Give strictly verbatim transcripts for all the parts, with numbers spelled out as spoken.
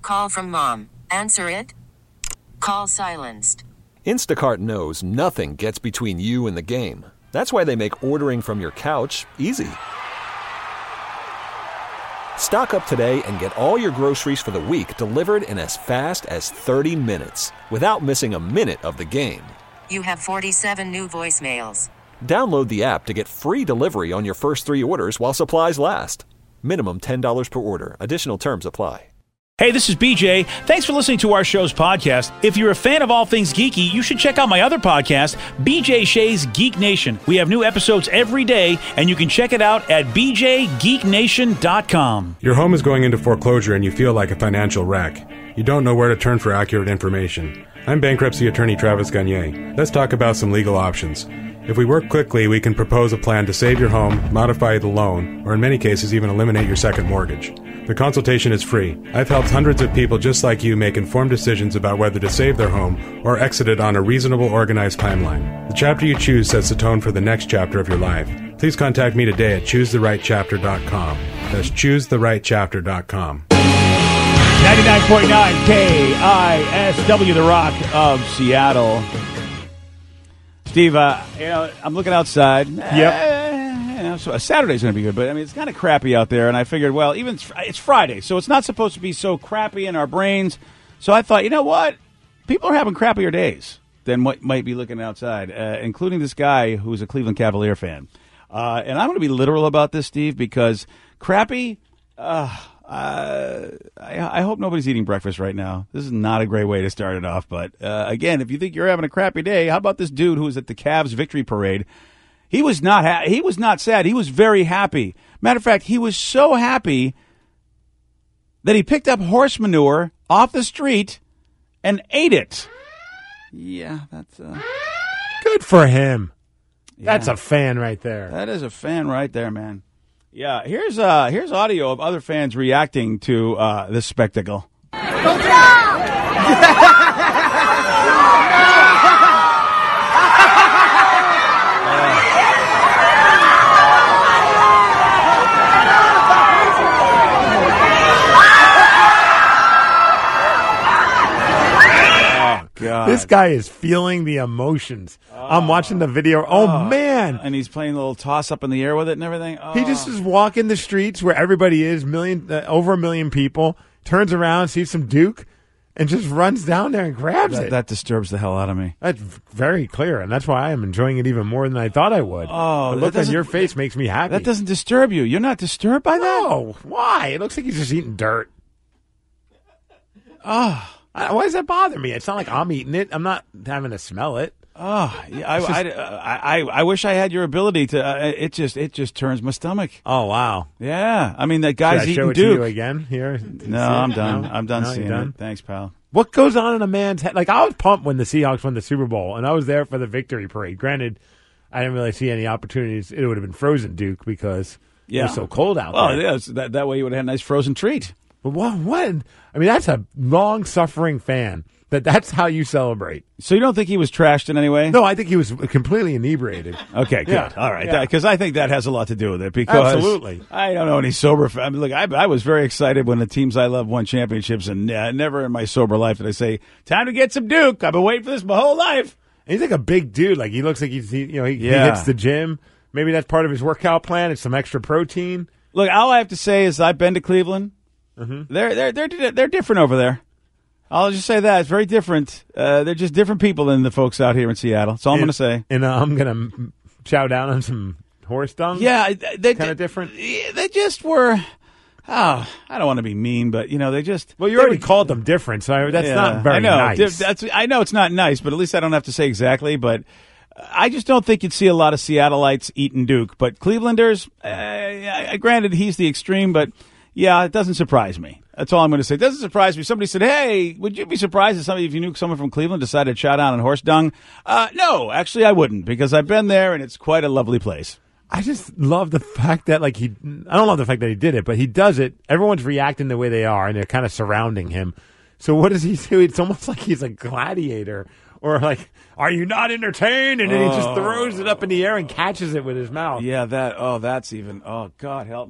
Call from mom. Answer it. Call silenced. Instacart knows nothing gets between you and the game. That's why they make ordering from your couch easy. Stock up today and get all your groceries for the week delivered in as fast as thirty minutes without missing a minute of the game. You have forty-seven new voicemails. Download the app to get free delivery on your first three orders while supplies last. Minimum ten dollars per order. Additional terms apply. Hey, this is B J. Thanks for listening to our show's podcast. If you're a fan of all things geeky, you should check out my other podcast, B J Shea's Geek Nation. We have new episodes every day, and you can check it out at b j geek nation dot com. Your home is going into foreclosure and you feel like a financial wreck. You don't know where to turn for accurate information. I'm bankruptcy attorney Travis Gagne. Let's talk about some legal options. If we work quickly, we can propose a plan to save your home, modify the loan, or in many cases even eliminate your second mortgage. The consultation is free. I've helped hundreds of people just like you make informed decisions about whether to save their home or exit it on a reasonable, organized timeline. The chapter you choose sets the tone for the next chapter of your life. Please contact me today at choose the right chapter dot com. That's choose the right chapter dot com. ninety-nine point nine K I S W, The Rock of Seattle. Steve, uh, you know, I'm looking outside. Yep. Uh, you know, so Saturday's going to be good, but I mean, it's kind of crappy out there, and I figured, well, even it's Friday, so it's not supposed to be so crappy in our brains. So I thought, you know what? People are having crappier days than what might be looking outside, uh, including this guy who's a Cleveland Cavalier fan. Uh, and I'm going to be literal about this, Steve, because crappy. Uh, Uh, I, I hope nobody's eating breakfast right now. This is not a great way to start it off. But, uh, again, if you think you're having a crappy day, how about this dude who was at the Cavs victory parade? He was not ha- he was not sad. He was very happy. Matter of fact, he was so happy that he picked up horse manure off the street and ate it. Yeah, that's uh, good for him. Yeah. That's a fan right there. That is a fan right there, man. Yeah, here's uh here's audio of other fans reacting to uh, this spectacle. God. This guy is feeling the emotions. Oh. I'm watching the video. Oh, oh, man. And he's playing a little toss up in the air with it and everything. Oh. He just is walking the streets where everybody is, million, uh, over a million people, turns around, sees some Duke, and just runs down there and grabs that, it. That disturbs the hell out of me. That's very clear, and that's why I am enjoying it even more than I thought I would. Oh, the look on your face makes me happy. That doesn't disturb you. You're not disturbed by that? No. Why? It looks like he's just eating dirt. Oh. Why does that bother me? It's not like I'm eating it. I'm not having to smell it. Oh, yeah, I, just, I, I, I, I wish I had your ability to. Uh, it just, it just turns my stomach. Oh wow! Yeah, I mean that guy's Should I eating show it Duke to you again here. No, I'm done. No? I'm done no, seeing done? it. Thanks, pal. What goes on in a man's head? Like I was pumped when the Seahawks won the Super Bowl, and I was there for the victory parade. Granted, I didn't really see any opportunities. It would have been frozen Duke because yeah. it was so cold out well, there. Yeah, so that that way you would have had a nice frozen treat. But what? What? I mean, that's a long-suffering fan. That that's how you celebrate. So you don't think he was trashed in any way? No, I think he was completely inebriated. Okay, good. Yeah. All right. Because yeah. I think that has a lot to do with it. Because absolutely. I don't know any sober. I mean, look, I, I was very excited when the teams I love won championships, and uh, never in my sober life did I say, time to get some Duke. I've been waiting for this my whole life. And he's like a big dude. Like he looks like he's, he, you know, he, yeah. he hits the gym. Maybe that's part of his workout plan. It's some extra protein. Look, all I have to say is I've been to Cleveland. Mm-hmm. They're, they're, they're, they're different over there. I'll just say that. It's very different. Uh, they're just different people than the folks out here in Seattle. That's all I'm going to say. And uh, I'm going to chow down on some horse dung? Yeah. They kind of different? They just were, oh, I don't want to be mean, but, you know, they just. Well, you already were, called them different, so that's yeah, not very I know. nice. That's, I know it's not nice, but at least I don't have to say exactly. But I just don't think you'd see a lot of Seattleites eating Duke. But Clevelanders, uh, granted, he's the extreme, but, yeah, it doesn't surprise me. That's all I'm going to say. It doesn't surprise me. Somebody said, hey, would you be surprised if somebody, if you knew someone from Cleveland decided to chow down on horse dung? Uh, no, actually I wouldn't, because I've been there and it's quite a lovely place. I just love the fact that, like, he, I don't love the fact that he did it, but he does it. Everyone's reacting the way they are, and they're kind of surrounding him. So what does he do? It's almost like he's a gladiator. Or like, are you not entertained? And then oh. he just throws it up in the air and catches it with his mouth. Yeah, that, oh, that's even, oh, God help me.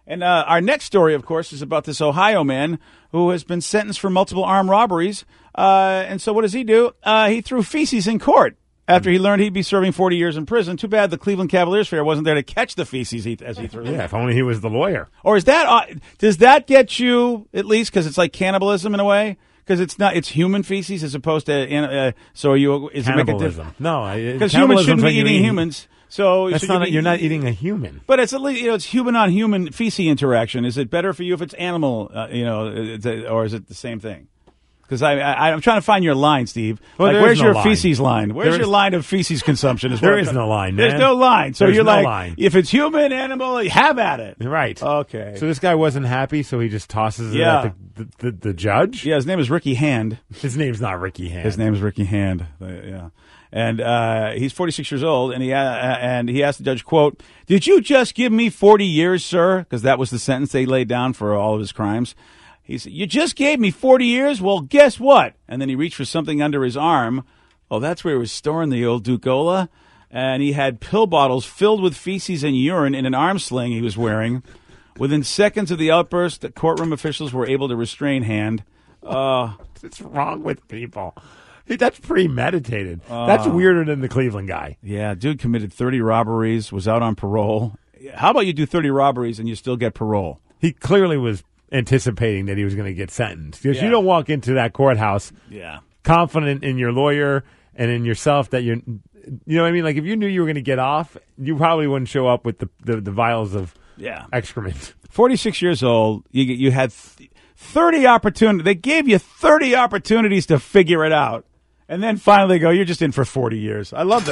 And uh, our next story, of course, is about this Ohio man who has been sentenced for multiple armed robberies. Uh, and so what does he do? Uh, he threw feces in court after he learned he'd be serving forty years in prison. Too bad the Cleveland Cavaliers player wasn't there to catch the feces he, as he threw them. Yeah, if only he was the lawyer. Or is that uh, does that get you at least because it's like cannibalism in a way? Because it's not it's human feces as opposed to uh, so are you is it make a Cannibalism. difference? No, Because humans shouldn't be eating humans. So That's should not. you be, You're not eating a human. But it's at least you know it's human on human feces interaction. Is it better for you if it's animal? Uh, you know, it's a, or is it the same thing? Because I, I I'm trying to find your line, Steve. Well, like, there where's is no your line. feces line? Where's There your is- line of feces consumption? Is There what I'm is trying- no line, There's man. no line. So There's you're no like, line. if it's human, animal, have at it. Right. Okay. So this guy wasn't happy, so he just tosses it Yeah. at the, the, the, the judge? Yeah, his name is Ricky Hand. His name's not Ricky Hand. His name is Ricky Hand. Uh, yeah, and uh, he's forty-six years old, and he uh, and he asked the judge, "quote Did you just give me forty years, sir?" Because that was the sentence they laid down for all of his crimes. He said, "You just gave me forty years. Well, guess what?" And then he reached for something under his arm. Oh, that's where he was storing the old Ducola, and he had pill bottles filled with feces and urine in an arm sling he was wearing. Within seconds of the outburst, the courtroom officials were able to restrain Hand. Uh, What's wrong with people? Hey, that's premeditated. That's weirder than the Cleveland guy. Yeah, dude committed thirty robberies, was out on parole. How about you do thirty robberies and you still get parole? He clearly was anticipating that he was going to get sentenced. Because Yeah. you don't walk into that courthouse Yeah. confident in your lawyer and in yourself that you're, you know what I mean? Like if you knew you were going to get off, you probably wouldn't show up with the, the, the vials of Yeah. excrement. forty-six years old, you you had th- thirty opportunities. They gave you thirty opportunities to figure it out. And then finally they go, you're just in for forty years. I love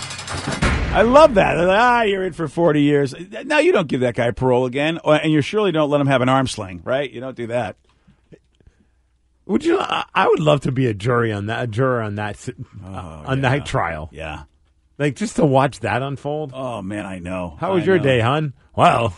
that. I love that. They're like, ah, you're in for forty years. Now you don't give that guy parole again, or, and you surely don't let him have an arm sling, right? You don't do that. Would you? I I would love to be a jury on that, a juror on that, si- on that trial. Yeah. Like just to watch that unfold. Oh, man, I know. How was I your know. day, hon? Well,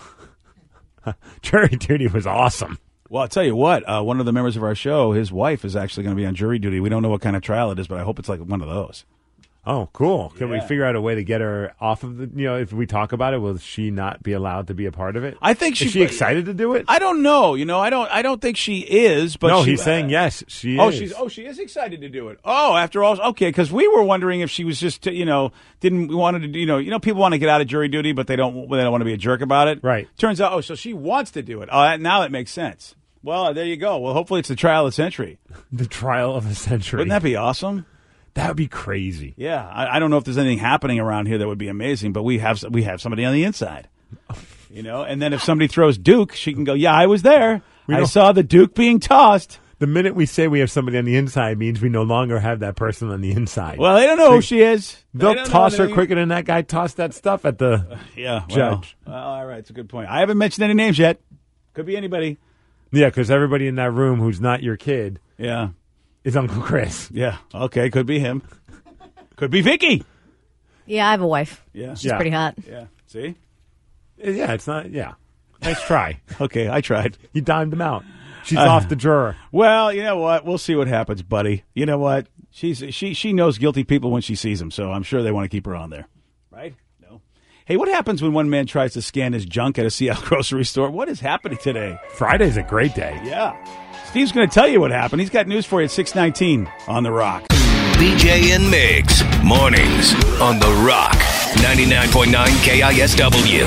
jury duty was awesome. Well, I'll tell you what, uh, one of the members of our show, his wife is actually going to be on jury duty. We don't know what kind of trial it is, but I hope it's like one of those. Oh, cool. Can we Yeah. figure out a way to get her off of the, you know, if we talk about it, will she not be allowed to be a part of it? I think she- Is she excited to do it? I don't know. You know, I don't I don't think she is, but no, she, he's saying yes, she Oh, is. she's oh, she is excited to do it. Oh, after all, okay, because we were wondering if she was just, you know, didn't wanted to, you know, you know, people want to get out of jury duty, but they don't, they don't want to be a jerk about it. Right. Turns out, oh, so she wants to do it. Oh, that, now that makes sense. Well, there you go. Well, hopefully it's the trial of the century. The trial of the century. Wouldn't that be awesome? That would be crazy. Yeah, I, I don't know if there's anything happening around here that would be amazing, but we have we have somebody on the inside, you know. And then if somebody throws Duke, she can go, "Yeah, I was there. We I don't- saw the Duke being tossed." The minute we say we have somebody on the inside means we no longer have that person on the inside. Well, they don't know who she is. They They'll don't know toss her anything. quicker than that guy tossed that stuff at the Yeah, judge. Well, well, all right, it's a good point. I haven't mentioned any names yet. Could be anybody. Yeah, because everybody in that room who's not your kid Yeah, is Uncle Chris. yeah. Okay, could be him. Could be Vicky. Yeah, I have a wife. Yeah, She's Yeah. pretty hot. yeah. See? Yeah, it's not. Yeah, nice try. Okay, I tried. You dimed him out. She's Uh, off the juror. Well, you know what? We'll see what happens, buddy. You know what? She's she she knows guilty people when she sees them, so I'm sure they want to keep her on there. Right? No. Hey, what happens when one man tries to scan his junk at a Seattle grocery store? What is happening today? Friday's a great day. Yeah. Steve's going to tell you what happened. He's got news for you at six nineteen on The Rock. B J and Migs, mornings on The Rock, ninety-nine point nine K I S W.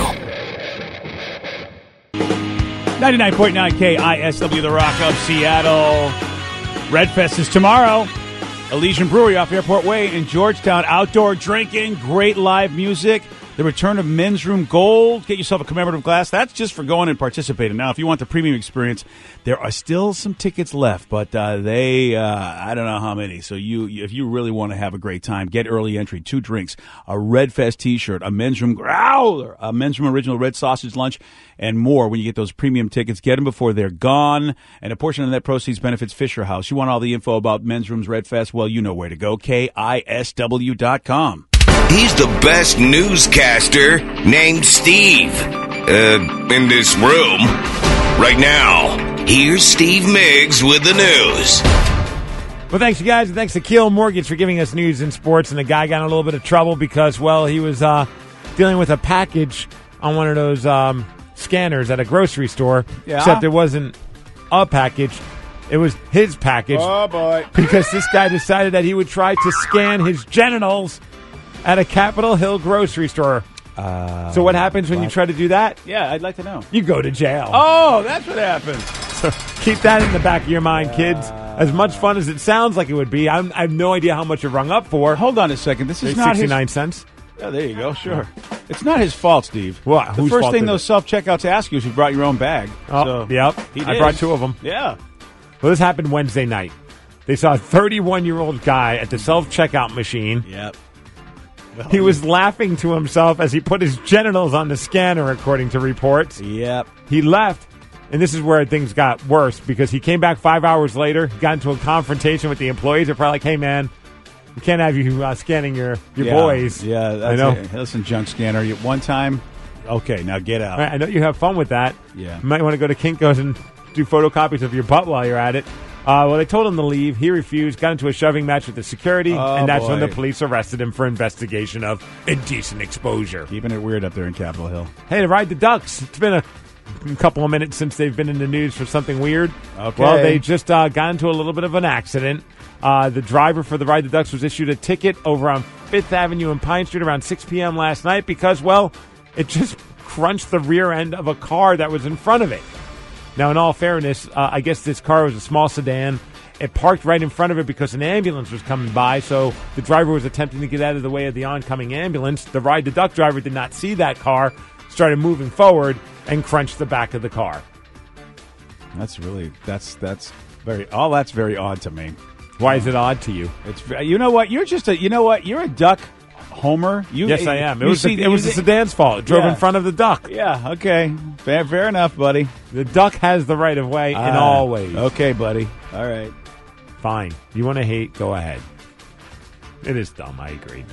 ninety-nine point nine K I S W, The Rock of Seattle. Redfest is tomorrow. Elysian Brewery off Airport Way in Georgetown. Outdoor drinking, great live music. The return of Men's Room Gold. Get yourself a commemorative glass. That's just for going and participating. Now, if you want the premium experience, there are still some tickets left, but uh, they, uh, I don't know how many. So you, if you really want to have a great time, get early entry, two drinks, a Redfest t-shirt, a Men's Room Growler, a Men's Room Original Red Sausage Lunch, and more when you get those premium tickets. Get them before they're gone. And a portion of that proceeds benefits Fisher House. You want all the info about Men's Room's Redfest? Well, you know where to go. K I S W dot com. He's the best newscaster named Steve. Uh, in this room. Right now, here's Steve Miggs with the news. Well, thanks, you guys, and thanks to Keel Mortgage for giving us news and sports. And the guy got in a little bit of trouble because, well, he was uh, dealing with a package on one of those um, scanners at a grocery store, Yeah. except it wasn't a package. It was his package. Oh, boy. Because this guy decided that he would try to scan his genitals at a Capitol Hill grocery store. Uh, so what happens when you try to do that? Yeah, I'd like to know. You go to jail. Oh, that's what happened. So keep that in the back of your mind, kids. As much fun as it sounds like it would be, I'm, I have no idea how much you're rung up for. Hold on a second. This is It's not sixty-nine his... cents. Yeah, there you go. Sure. It's not his fault, Steve. What? The Whose first fault thing is those it? self-checkouts ask you is you brought your own bag. Oh, so yep. he I did. brought two of them. Yeah. Well, this happened Wednesday night. They saw a thirty-one-year-old guy at the self-checkout machine. Yep. Well, He was laughing to himself as he put his genitals on the scanner, according to reports. Yep. He left, and this is where things got worse, because he came back five hours later, got into a confrontation with the employees. They're probably like, hey, man, we can't have you uh, scanning your, your yeah. boys. Yeah, that's I know. It. Listen, junk scanner, you, one time, okay, now get out. All right, I know you have fun with that. Yeah. You might want to go to Kinko's and do photocopies of your butt while you're at it. Uh, well, they told him to leave. He refused, got into a shoving match with the security, Oh, and that's when boy. the police arrested him for investigation of indecent exposure. Keeping it weird up there in Capitol Hill. Hey, to ride the Ducks. It's been a couple of minutes since they've been in the news for something weird. Okay. Well, they just uh, got into a little bit of an accident. Uh, the driver for the Ride the Ducks was issued a ticket over on Fifth Avenue and Pine Street around six p.m. last night because, well, it just crunched the rear end of a car that was in front of it. Now, in all fairness, uh, I guess this car was a small sedan. It parked right in front of it because an ambulance was coming by, so the driver was attempting to get out of the way of the oncoming ambulance. The Ride the Duck driver did not see that car, started moving forward, and crunched the back of the car. That's really, that's, that's very, all that's very odd to me. Why is it odd to you? It's, ve- you know what, you're just a, you know what, you're a duck homer. You, Yes, I am. It you was, see- the, it was the you- sedan's fault. It drove Yeah. in front of the duck. Yeah, okay. Fair, fair enough, buddy. The duck has the right of way in Ah, all ways. Okay, buddy. All right. Fine. You want to hate? Go ahead. It is dumb. I agree.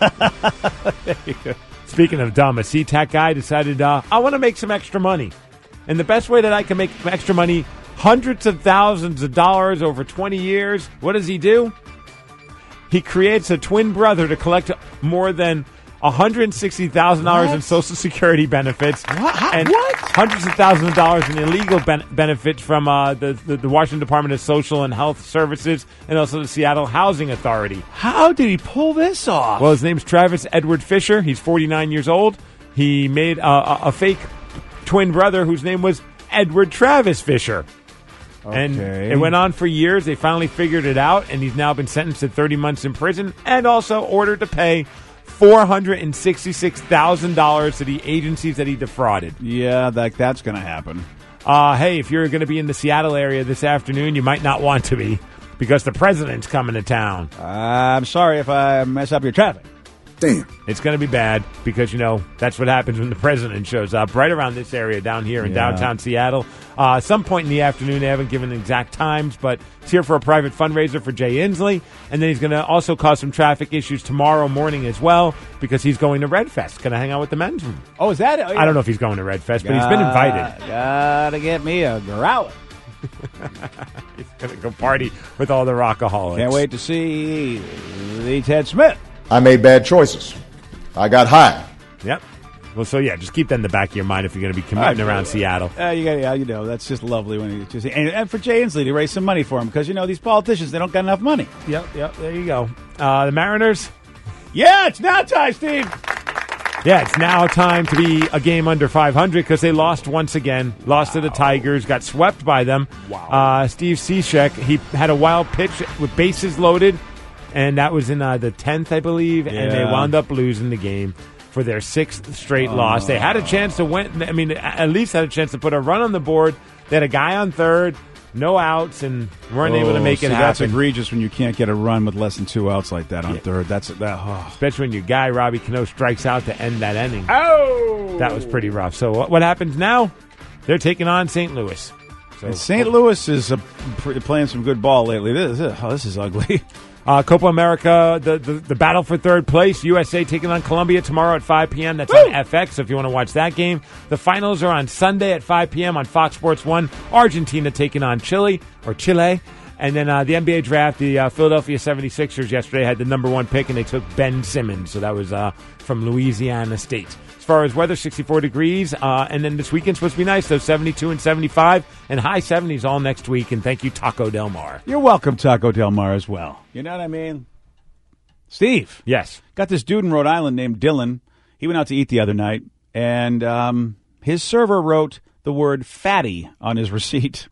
Speaking of dumb, a SeaTac guy decided, uh, I want to make some extra money. And the best way that I can make extra money, hundreds of thousands of dollars over twenty years, what does he do? He creates a twin brother to collect more than one hundred sixty thousand dollars in What? Social Security benefits. What? How- And what? hundreds of thousands of dollars in illegal ben- benefits from uh, the, the, the Washington Department of Social and Health Services and also the Seattle Housing Authority. How did he pull this off? Well, his name's Travis Edward Fisher. He's forty-nine years old. He made uh, a, a fake twin brother whose name was Edward Travis Fisher. And Okay. it went on for years. They finally figured it out, and he's now been sentenced to thirty months in prison and also ordered to pay four hundred sixty-six thousand dollars to the agencies that he defrauded. yeah, that, that's going to happen. Uh, hey, if you're going to be in the Seattle area this afternoon, you might not want to be because the president's coming to town. I'm sorry if I mess up your traffic. Damn. It's going to be bad because, you know, that's what happens when the president shows up right around this area down here in Yeah. downtown Seattle. Uh, some point in the afternoon, they haven't given exact times, but he's here for a private fundraiser for Jay Inslee. And then he's going to also cause some traffic issues tomorrow morning as well because he's going to Red Fest. Going to hang out with the men's room. Oh, is that? I don't know if he's going to Red Fest, but he's been invited. Gotta get me a growler. He's going to go party with all the rockaholics. Can't wait to see the Ted Smith. I made bad choices. I got high. Yep. Well, so yeah, just keep that in the back of your mind if you're going to be commuting All right. around Seattle. Uh, you got, yeah, you know, that's just lovely when you just and, and for Jay Inslee to raise some money for him because you know these politicians they don't got enough money. Yep, yep. There you go. Uh, the Mariners. Yeah, it's now time, Steve. Yeah, it's now time to be a game under five hundred because they lost once again. Lost to the Tigers, got swept by them. Wow. Uh, Steve Cishek, he had a wild pitch with bases loaded, and that was in uh, the tenth, I believe, and they Yeah. wound up losing the game for their sixth straight loss. They had a chance to win. I mean, at least had a chance to put a run on the board. They had a guy on third, no outs, and weren't able to make see, it That's happen. egregious when you can't get a run with less than two outs like that on third. That's that. Oh. Especially when your guy, Robbie Cano, strikes out to end that inning. oh! That was pretty rough. So what, what happens now? They're taking on Saint Louis. So And Saint Louis is uh, pr- playing some good ball lately. This, is, oh, this is ugly. Uh, Copa America, the, the the battle for third place. U S A taking on Colombia tomorrow at five p.m. That's on F X, so if you want to watch that game. The finals are on Sunday at five p.m. on Fox Sports one. Argentina taking on Chile, or Chile. And then uh, the N B A draft, the uh, Philadelphia seventy-sixers yesterday had the number one pick, and they took Ben Simmons. So that was uh, from Louisiana State. As far as weather, sixty-four degrees. Uh, and then this weekend's supposed to be nice, though, seventy-two and seventy-five and high seventies all next week. And thank you, Taco Del Mar. You're welcome, Taco Del Mar, as well. You know what I mean? Steve. Yes. Got this dude in Rhode Island named Dylan. He went out to eat the other night, and um, his server wrote the word fatty on his receipt.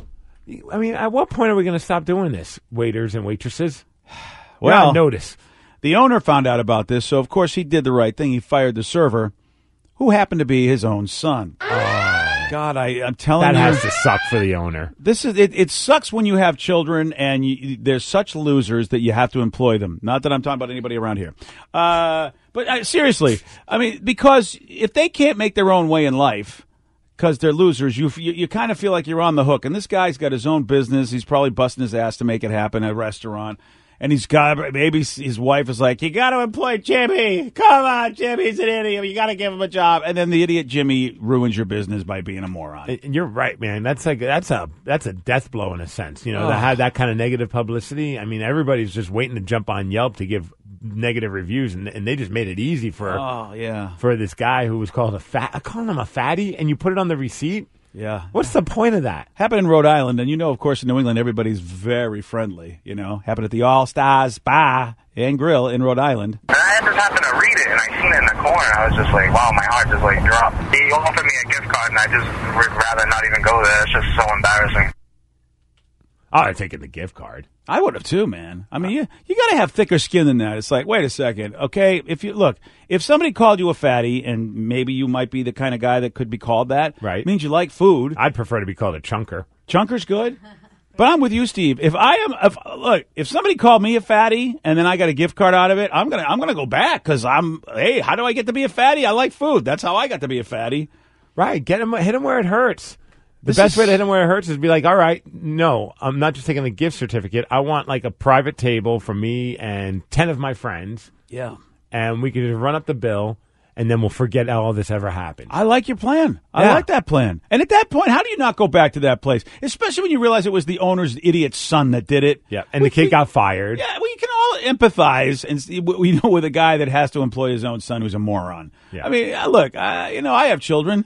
I mean, at what point are we going to stop doing this, waiters and waitresses? Well, notice. The owner found out about this, so of course he did the right thing. He fired the server, who happened to be his own son. Oh, God, I, I'm telling that you. That has to suck for the owner. This is it, it sucks when you have children and you, they're such losers that you have to employ them. Not that I'm talking about anybody around here. Uh, but uh, seriously, I mean, because if they can't make their own way in life because they're losers, you, you you kind of feel like you're on the hook. And this guy's got his own business. He's probably busting his ass to make it happen at a restaurant. And he's got, maybe his wife is like, you got to employ Jimmy. Come on, Jimmy's an idiot. You got to give him a job. And then the idiot Jimmy ruins your business by being a moron. And you're right, man. That's like that's a that's a death blow in a sense. You know, Oh. to have that kind of negative publicity. I mean, everybody's just waiting to jump on Yelp to give negative reviews, and, and they just made it easy for Oh, yeah. for this guy who was called a fat. Calling him a fatty, and you put it on the receipt. Yeah. What's the point of that? Happened in Rhode Island, and you know, of course, in New England, everybody's very friendly. You know, happened at the All Stars Bar and Grill in Rhode Island. And I just happened to read it, and I seen it in the corner. I was just like, wow, my heart just like dropped. He offered me a gift card, and I just would rather not even go there. It's just so embarrassing. Oh, I'd taken the gift card. I would have too, man. I mean, you you got to have thicker skin than that. It's like, wait a second, okay? If you look, if somebody called you a fatty, and maybe you might be the kind of guy that could be called that, Right. Means you like food. I'd prefer to be called a chunker. Chunker's good. But I'm with you, Steve. If I am, if, look, if somebody called me a fatty and then I got a gift card out of it, I'm gonna, I'm gonna go back because I'm. Hey, how do I get to be a fatty? I like food. That's how I got to be a fatty. Right. Get him, hit him where it hurts. The This best is- way to hit him where it hurts is be like, all right, no, I'm not just taking a gift certificate. I want like a private table for me and ten of my friends, Yeah. and we can just run up the bill, and then we'll forget all this ever happened. I like your plan. I Yeah. like that plan. And at that point, how do you not go back to that place? Especially when you realize it was the owner's idiot son that did it. Yeah, and We the kid can- got fired. Yeah, we can all empathize, and see, we know with a guy that has to employ his own son who's a moron. Yeah. I mean, uh, look, uh, you know, I have children.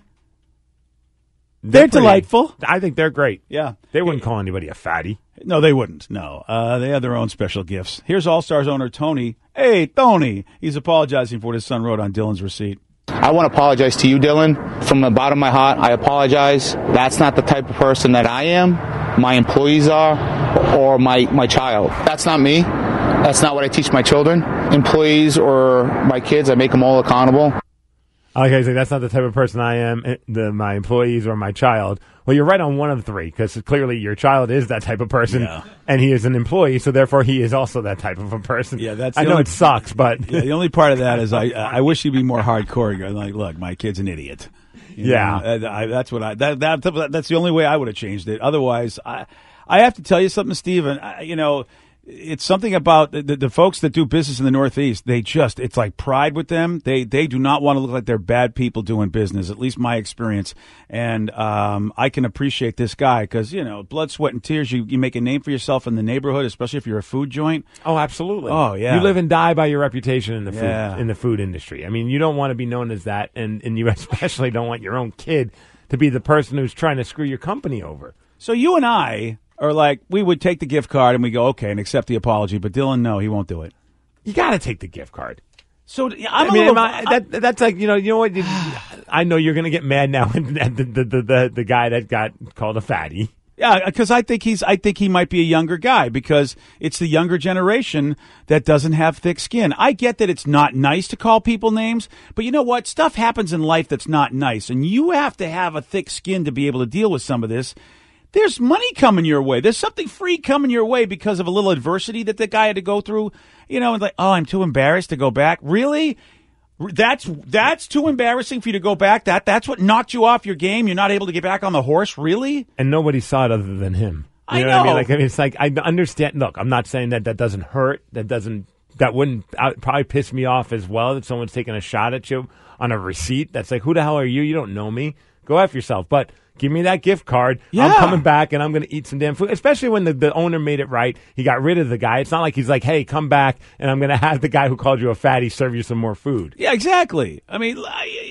They're, pretty- delightful. I think they're great. Yeah. They wouldn't call anybody a fatty. No, they wouldn't. No, uh, they have their own special gifts. Here's All Stars owner Tony. Hey, Tony. He's apologizing for what his son wrote on Dylan's receipt. I want to apologize to you, Dylan. From the bottom of my heart, I apologize. That's not the type of person that I am, my employees are, or my, my child. That's not me. That's not what I teach my children. Employees or my kids, I make them all accountable. Okay, so that's not the type of person I am, eh, the, my employees or my child. Well, you're right on one of three, because clearly your child is that type of person, Yeah. and he is an employee, so therefore he is also that type of a person. Yeah, that's I the know only- it sucks, but Yeah, the only part of that is I I wish he'd be more hardcore. Going like, look, my kid's an idiot. You Yeah. know, I, I, that's what I that, that that's the only way I would have changed it. Otherwise, I I have to tell you something, Stephen. I, you know, it's something about the, the, the folks that do business in the Northeast. They just it's like pride with them. They they do not want to look like they're bad people doing business. At least my experience, and um, I can appreciate this guy because you know, blood, sweat, and tears. You you make a name for yourself in the neighborhood, especially if you're a food joint. oh, absolutely. Oh, yeah. You live and die by your reputation in the food Yeah. in the food industry. I mean, you don't want to be known as that, and and you especially don't want your own kid to be the person who's trying to screw your company over. So you and I are like, we would take the gift card and we go, okay, and accept the apology. But Dylan, no, he won't do it. You got to take the gift card. So I'm I a mean, little, am I- that, that's like, you know, you know what? You- I know you're going to get mad now at the, the, the, the, the guy that got called a fatty. yeah, because I think he's, I think he might be a younger guy because it's the younger generation that doesn't have thick skin. I get that it's not nice to call people names, but you know what? Stuff happens in life that's not nice, and you have to have a thick skin to be able to deal with some of this. There's money coming your way. There's something free coming your way because of a little adversity that the guy had to go through. You know, and like, oh, I'm too embarrassed to go back. Really? That's that's too embarrassing for you to go back. That that's what knocked you off your game. You're not able to get back on the horse. Really? And nobody saw it other than him. You I know, what I mean? know. Like, I mean, it's like, I understand. Look, I'm not saying that that doesn't hurt. That doesn't, that wouldn't uh, probably piss me off as well that someone's taking a shot at you on a receipt. That's like, who the hell are you? You don't know me. go F yourself. But give me that gift card. Yeah. I'm coming back, and I'm going to eat some damn food, especially when the, the owner made it right. He got rid of the guy. It's not like he's like, hey, come back, and I'm going to have the guy who called you a fatty serve you some more food. Yeah, exactly. I mean,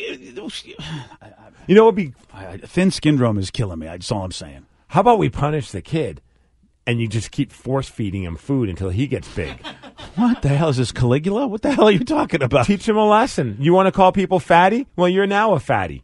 you know what would be... Thin syndrome is killing me. That's all I'm saying. How about we punish the kid, and you just keep force-feeding him food until he gets big? What the hell is this, Caligula? What the hell are you talking about? Teach him a lesson. You want to call people fatty? Well, you're now a fatty.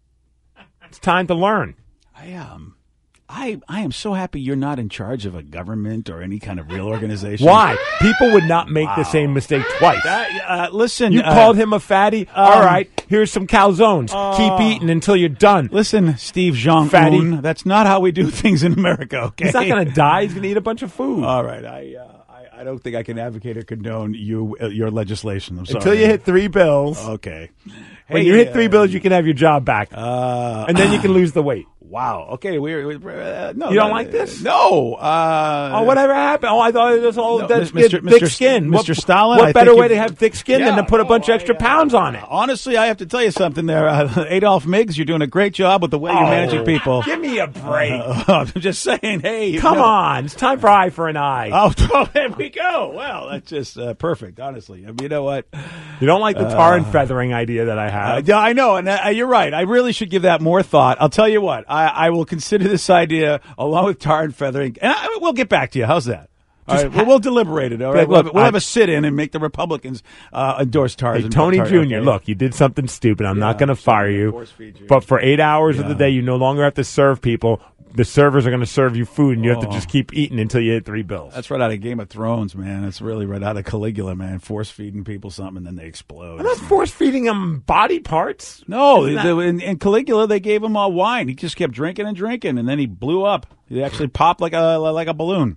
It's time to learn. I um, I I am so happy you're not in charge of a government or any kind of real organization. Why? People would not make Wow. the same mistake twice. That, uh, listen, you uh, called him a fatty. um, All right, here's some calzones. uh, Keep eating until you're done. Listen, Steve Jean Fatty. Un, that's not how we do things in America. Okay, He's not going to die. He's going to eat a bunch of food. All right, I. Uh, I don't think I can advocate or condone you uh, your legislation. I'm sorry. Until you hit three bills. Okay. When Hey, you hit uh, three bills, you can have your job back. Uh, and then you can lose the weight. Wow. Okay. We're, we're uh, no. You don't no, like this? No. Uh, Oh, whatever happened? Oh, I thought it was all No, that's Mister thick Mister skin. Mister What, Stalin, What I better think way if- to have thick skin than Yeah, to put a bunch no, of extra I, uh, pounds on it? Honestly, I have to tell you something there. Uh, Adolf Miggs, you're doing a great job with the way you're Oh, managing people. Give me a break. Uh, I'm just saying, hey. you Come know. on. It's time for eye for an eye. Oh, there we go. Well, that's just uh, perfect, honestly. I mean, you know what? You don't like the tar and feathering idea that I Uh, have. yeah, I know, and uh, you're right. I really should give that more thought. I'll tell you what. I, I will consider this idea along with tar and feathering, and I, we'll get back to you. How's that? All right, we'll, we'll deliberate it. All right, Look, we'll, have, we'll I- have a sit-in and make the Republicans uh, endorse tars. Hey, and Tony tar- Junior, okay. look, you did something stupid. I'm Yeah, not going to I'm fire sorry, you. force feed you. But for eight hours of the Yeah. day, you no longer have to serve people. The servers are going to serve you food, and you have to Oh. just keep eating until you hit three bills. That's right out of Game of Thrones, man. That's really right out of Caligula, man. Force feeding people something and then they explode. I'm not force feeding them body parts. No, Isn't that- the, in, in Caligula they gave him all wine. He just kept drinking and drinking, and then he blew up. He actually popped like a like a balloon.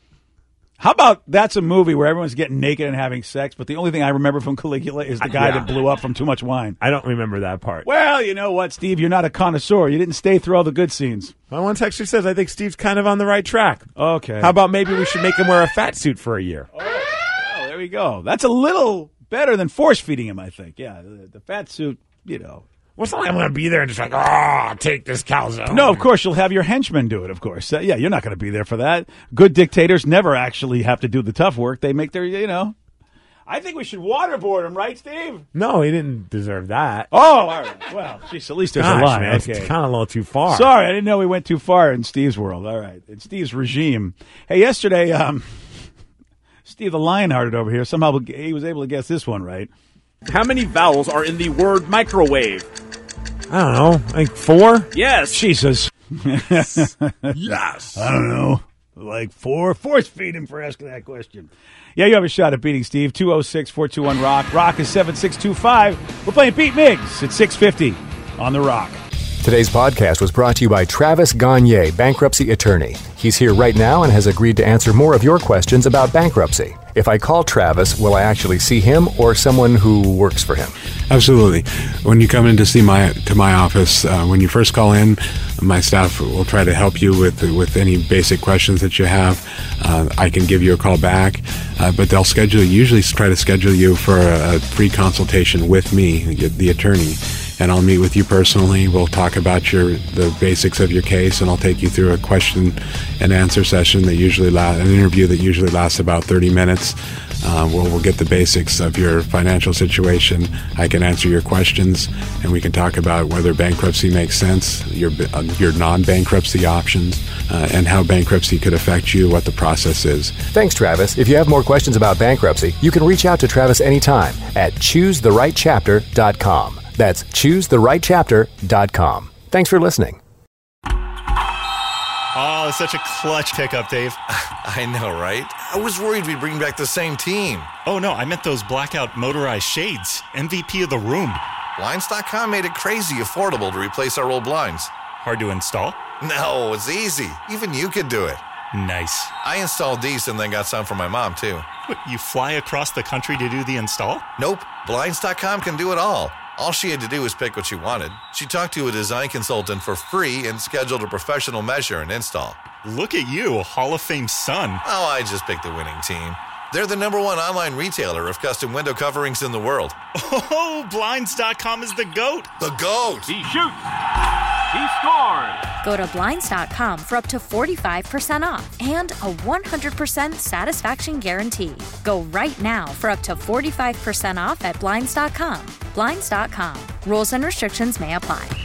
How about that's a movie where everyone's getting naked and having sex, but the only thing I remember from Caligula is the guy Yeah. that blew up from too much wine. I don't remember that part. Well, you know what, Steve? You're not a connoisseur. You didn't stay through all the good scenes. My one texter says I think Steve's kind of on the right track. Okay. How about maybe we should make him wear a fat suit for a year? Oh, there we go. That's a little better than force feeding him, I think. Yeah, the, the fat suit, you know. Well, it's not like I'm going to be there and just like, oh, take this calzone. No, of course, you'll have your henchmen do it, of course. Uh, yeah, you're not going to be there for that. Good dictators never actually have to do the tough work. They make their, you know. I think we should waterboard him, right, Steve? No, he didn't deserve that. Oh, all right. Well, geez, at least there's Gosh, a line. man, Okay. it's kind of a little too far. Sorry, I didn't know we went too far in Steve's world. All right. In Steve's regime. Hey, yesterday, um, Steve the Lionhearted over here, somehow he was able to guess this one right. How many vowels are in the word microwave? I don't know, like four? Yes. Jesus. Yes. I don't know. Like four. Force feed him for asking that question. Yeah, you have a shot at beating Steve. two oh six, four two one, ROCK. ROCK is seven six two five. We're playing Beat Miggs at six fifty on the Rock. Today's podcast was brought to you by Travis Gagne, bankruptcy attorney. He's here right now and has agreed to answer more of your questions about bankruptcy. If I call Travis, will I actually see him or someone who works for him? Absolutely. When you come in to see my to my office, uh, when you first call in, my staff will try to help you with with any basic questions that you have. Uh, I can give you a call back, uh, but they'll schedule usually try to schedule you for a, a free consultation with me, the attorney. And I'll meet with you personally. We'll talk about your the basics of your case, and I'll take you through a question and answer session that usually lasts, an interview that usually lasts about thirty minutes. Uh, where we'll get the basics of your financial situation. I can answer your questions, and we can talk about whether bankruptcy makes sense, your uh, your non-bankruptcy options, uh, and how bankruptcy could affect you, what the process is. Thanks, Travis. If you have more questions about bankruptcy, you can reach out to Travis anytime at choose the right chapter dot com. That's choose the right chapter dot com. Thanks for listening. Oh, such a clutch pickup, Dave. I know, right? I was worried we'd bring back the same team. Oh, no, I meant those blackout motorized shades. M V P of the room. Blinds dot com made it crazy affordable to replace our old blinds. Hard to install? No, it's easy. Even you could do it. Nice. I installed these and then got some for my mom, too. What, you fly across the country to do the install? Nope. Blinds dot com can do it all. All she had to do was pick what she wanted. She talked to a design consultant for free and scheduled a professional measure and install. Look at you, Hall of Fame son. Oh, I just picked the winning team. They're the number one online retailer of custom window coverings in the world. Oh, Blinds dot com is the GOAT. The GOAT! He shoots. He scored! Go to Blinds dot com for up to forty-five percent off and a one hundred percent satisfaction guarantee. Go right now for up to forty-five percent off at Blinds dot com. Blinds dot com. Rules and restrictions may apply.